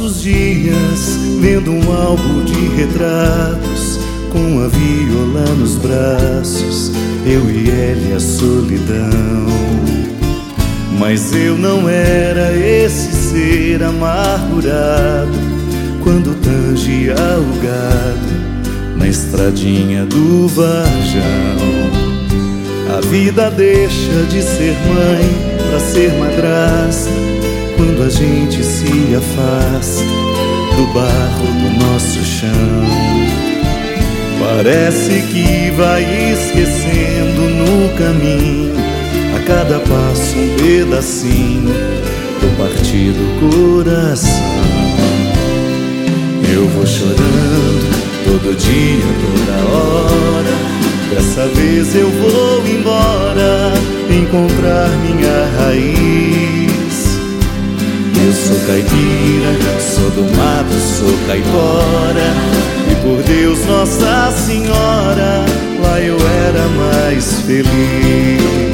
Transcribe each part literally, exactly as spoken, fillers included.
nossos dias, vendo um álbum de retratos, com a viola nos braços, eu e ela e a solidão. Mas eu não era esse ser amargurado quando tangia o gado na estradinha do Varjão. A vida deixa de ser mãe pra ser madrasta quando a gente se afasta do barro do nosso chão. Parece que vai esquecendo no caminho, a cada passo um pedacinho do partido coração. Eu vou chorando todo dia, toda hora. Dessa vez eu vou embora, encontrar minha raiz. Eu sou caipira, sou do mato, sou caipora, e por Deus Nossa Senhora, lá eu era mais feliz.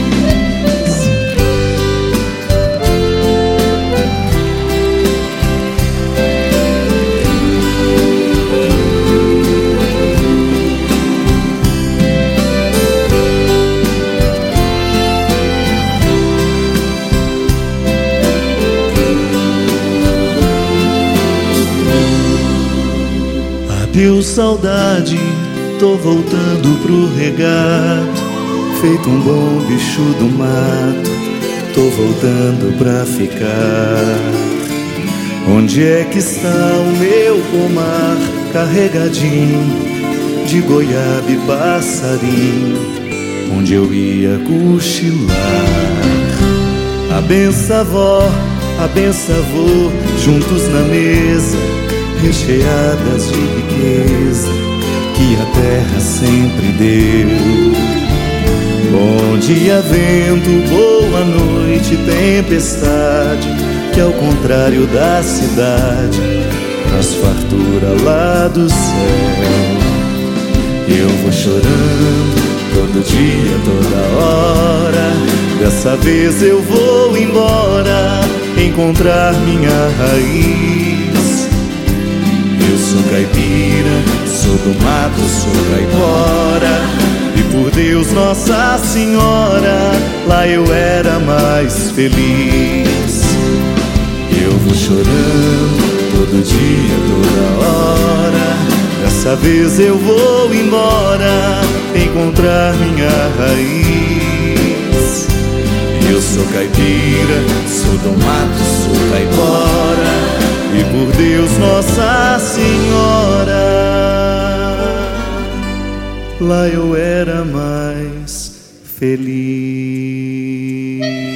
Adeus saudade, tô voltando pro regato, feito um bom bicho do mato, tô voltando pra ficar. Onde é que está o meu pomar carregadinho de goiaba e passarinho, onde eu ia cochilar? A benção avó, a benção avô, juntos na mesa, recheadas de riqueza que a terra sempre deu. Bom dia vento, boa noite tempestade, que ao contrário da cidade traz fartura lá do céu. Eu vou chorando todo dia, toda hora. Dessa vez eu vou embora, encontrar minha raiz. Eu sou caipira, sou do mato, sou caipora, e por Deus Nossa Senhora, lá eu era mais feliz. Eu vou chorando todo dia, toda hora. Dessa vez eu vou embora, encontrar minha raiz. Eu sou caipira, sou do mato, sou caipora, e por Deus Nossa Senhora, lá eu era mais feliz.